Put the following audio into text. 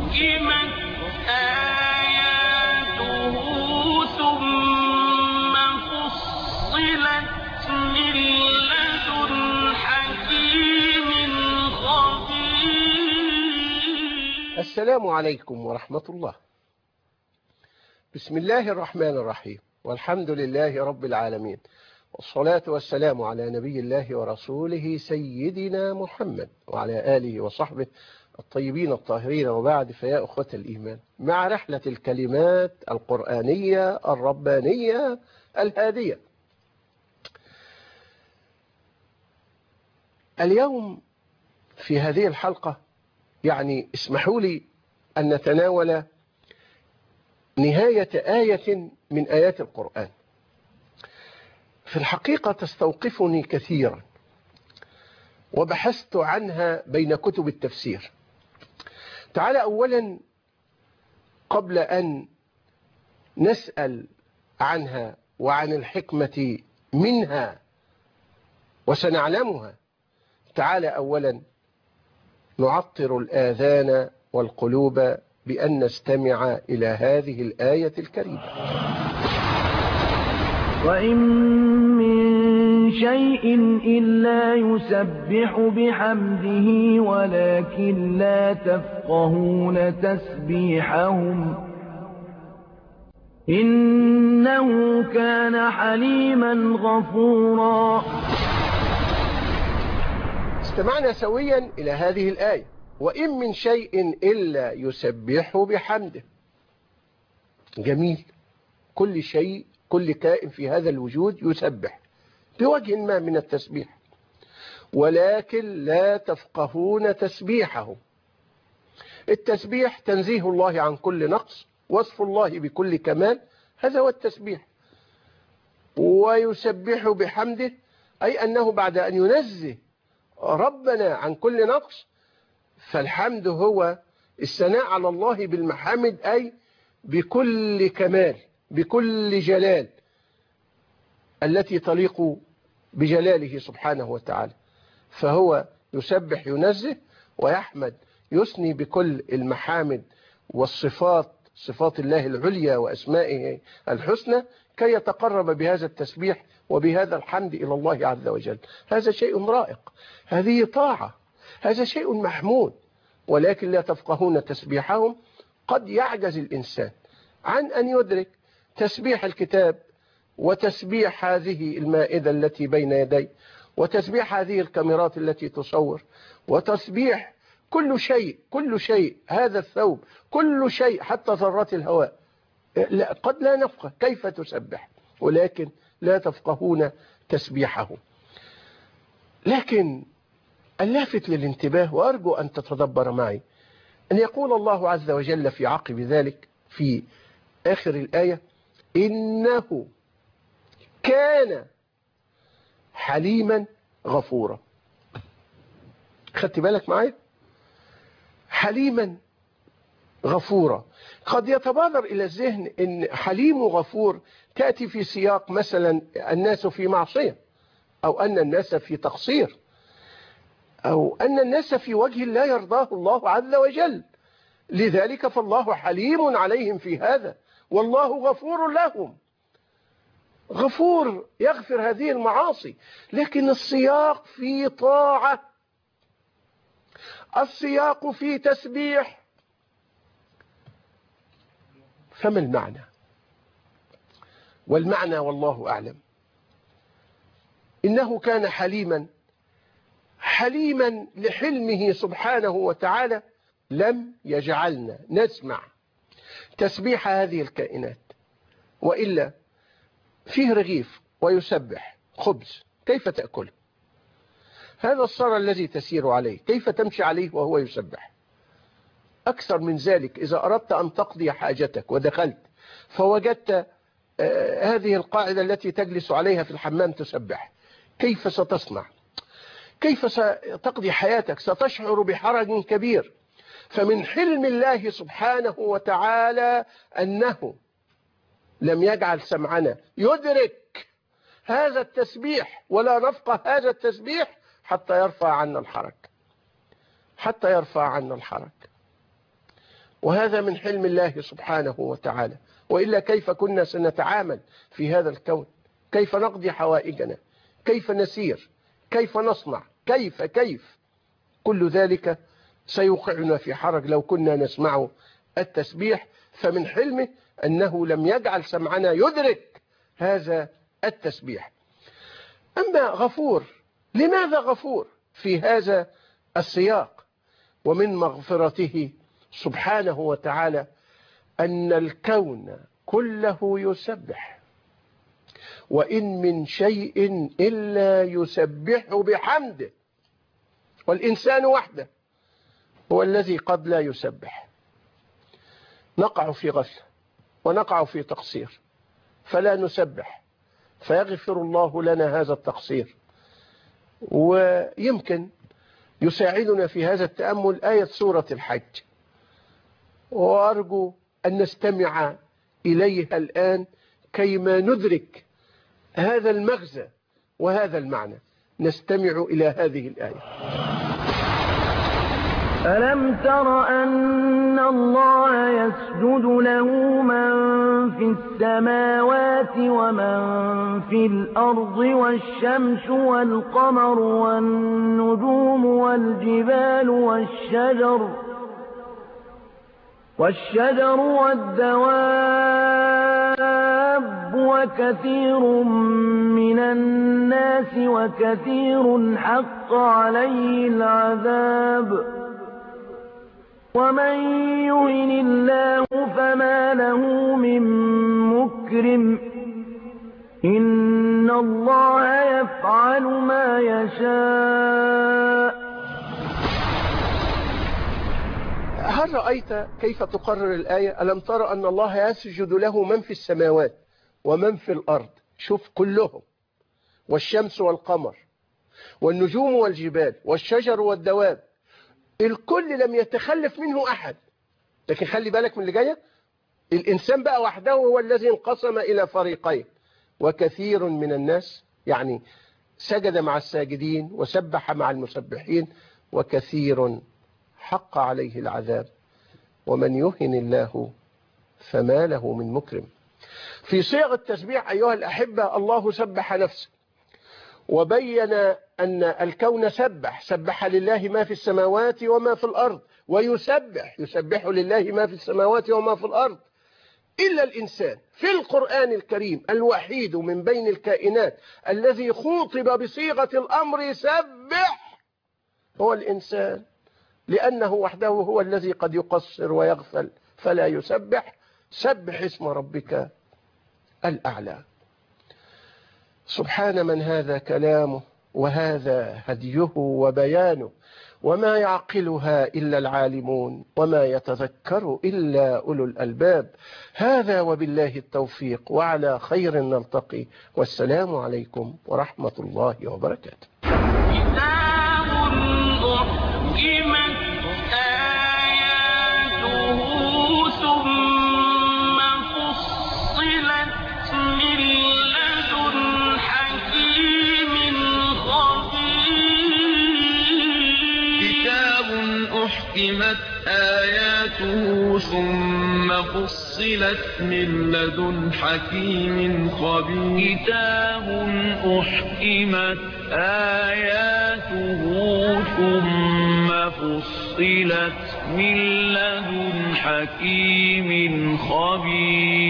آياته ثم فصلت من لدن حكيم خبير. السلام عليكم ورحمة الله. بسم الله الرحمن الرحيم، والحمد لله رب العالمين، والصلاة والسلام على نبي الله ورسوله سيدنا محمد وعلى آله وصحبه الطيبين الطاهرين، وبعد، فيا أخوة الإيمان، مع رحلة الكلمات القرآنية الربانية الهادية. اليوم في هذه الحلقة اسمحوا لي أن نتناول نهاية آية من آيات القرآن. في الحقيقة تستوقفني كثيرا، وبحثت عنها بين كتب التفسير. تعال أولا، قبل أن نسأل عنها وعن الحكمة منها وسنعلمها، تعال أولا نعطر الآذان والقلوب بأن نستمع إلى هذه الآية الكريمة. وإن من شيء إلا يسبح بحمده ولكن لا تفقهون تسبيحهم إنه كان حليما غفورا. استمعنا سويا إلى هذه الآية، وإن من شيء إلا يسبح بحمده. جميل، كل شيء، كل كائن في هذا الوجود يسبح بوجه ما من التسبيح، ولكن لا تفقهون تسبيحه. التسبيح تنزيه الله عن كل نقص، وصف الله بكل كمال، هذا هو التسبيح. ويسبح بحمده أي أنه بعد أن ينزه ربنا عن كل نقص، فالحمد هو الثناء على الله بالمحامد، أي بكل كمال، بكل جلال التي تليق بجلاله سبحانه وتعالى. فهو يسبح ينزه ويحمد يثني بكل المحامد والصفات، صفات الله العليا وأسمائه الحسنى، كي يتقرب بهذا التسبيح وبهذا الحمد إلى الله عز وجل. هذا شيء رائق، هذه طاعة، هذا شيء محمود. ولكن لا تفقهون تسبيحهم. قد يعجز الإنسان عن أن يدرك تسبيح الكتاب، وتسبيح هذه المائدة التي بين يدي، وتسبيح هذه الكاميرات التي تصور، وتسبيح كل شيء، كل شيء، هذا الثوب، كل شيء، حتى ذرات الهواء. قد لا نفقه كيف تسبح، ولكن لا تفقهون تسبيحه. لكن اللافت للانتباه، وأرجو أن تتدبر معي، أن يقول الله عز وجل في عقب ذلك في آخر الآية: إنه كان حليما غفورا. خدت بالك معي؟ حليما غفورا. قد يتبادر إلى الذهن أن حليم وغفور تأتي في سياق مثلا الناس في معصية، أو أن الناس في تقصير، أو أن الناس في وجه لا يرضاه الله عز وجل، لذلك فالله حليم عليهم في هذا، والله غفور لهم، غفور يغفر هذه المعاصي. لكن السياق في طاعة، السياق في تسبيح، فما المعنى؟ والمعنى والله أعلم. إنه كان حليما، حليما لحلمه سبحانه وتعالى لم يجعلنا نسمع تسبيح هذه الكائنات. وإلا فيه رغيف ويسبح خبز، كيف تأكله؟ هذا الصرى الذي تسير عليه، كيف تمشي عليه وهو يسبح؟ أكثر من ذلك، إذا أردت أن تقضي حاجتك ودخلت فوجدت هذه القاعدة التي تجلس عليها في الحمام تسبح، كيف ستصنع؟ كيف ستقضي حياتك؟ ستشعر بحرج كبير. فمن حلم الله سبحانه وتعالى أنه لم يجعل سمعنا يدرك هذا التسبيح ولا نفقه هذا التسبيح حتى يرفع عنا الحرج، حتى يرفع عنا الحرج. وهذا من حلم الله سبحانه وتعالى، وإلا كيف كنا سنتعامل في هذا الكون؟ كيف نقضي حوائجنا؟ كيف نسير؟ كيف نصنع؟ كيف كل ذلك سيوقعنا في حرج لو كنا نسمع التسبيح. فمن حلمه أنه لم يجعل سمعنا يدرك هذا التسبيح. أما غفور، لماذا غفور في هذا السياق؟ ومن مغفرته سبحانه وتعالى أن الكون كله يسبح، وإن من شيء إلا يسبح بحمده، والإنسان وحده هو الذي قد لا يسبح. نقع في غفلة ونقع في تقصير فلا نسبح، فيغفر الله لنا هذا التقصير. ويمكن يساعدنا في هذا التأمل آية سورة الحج، وأرجو أن نستمع إليها الآن كيما ندرك هذا المغزى وهذا المعنى. نستمع إلى هذه الآية. ألم تر أن الله يسجد له من في السماوات ومن في الأرض والشمس والقمر والنجوم والجبال والشجر والدواب وكثير من الناس وكثير حق عليه العذاب ومن يهن الله فما له من مكرم إن الله يفعل ما يشاء. هل رأيت كيف تقرر الآية؟ ألم ترى أن الله يسجد له من في السماوات ومن في الأرض؟ شوف كلهم، والشمس والقمر والنجوم والجبال والشجر والدواب، الكل لم يتخلف منه أحد. لكن خلي بالك من اللي جاية، الإنسان بقى وحده هو الذي انقسم إلى فريقين، وكثير من الناس يعني سجد مع الساجدين وسبح مع المسبحين، وكثير حق عليه العذاب ومن يهن الله فما له من مكرم. في صيغ التسبيح أيها الأحبة الله سبح نفسه وبين أن الكون سبح لله ما في السماوات وما في الأرض، ويسبح لله ما في السماوات وما في الأرض، إلا الإنسان في القرآن الكريم الوحيد من بين الكائنات الذي خوطب بصيغة الأمر سبح هو الإنسان، لأنه وحده هو الذي قد يقصر ويغفل فلا يسبح. سبح اسم ربك الأعلى. سبحان من هذا كلامه وهذا هديه وبيانه، وما يعقلها إلا العالمون وما يتذكر إلا أولو الألباب. هذا وبالله التوفيق، وعلى خير نلتقي، والسلام عليكم ورحمة الله وبركاته. أحكمت آياته ثم فصلت من لدن حكيم خبير. كتاب أحكمت آياته ثم فصلت من لدن حكيم خبير.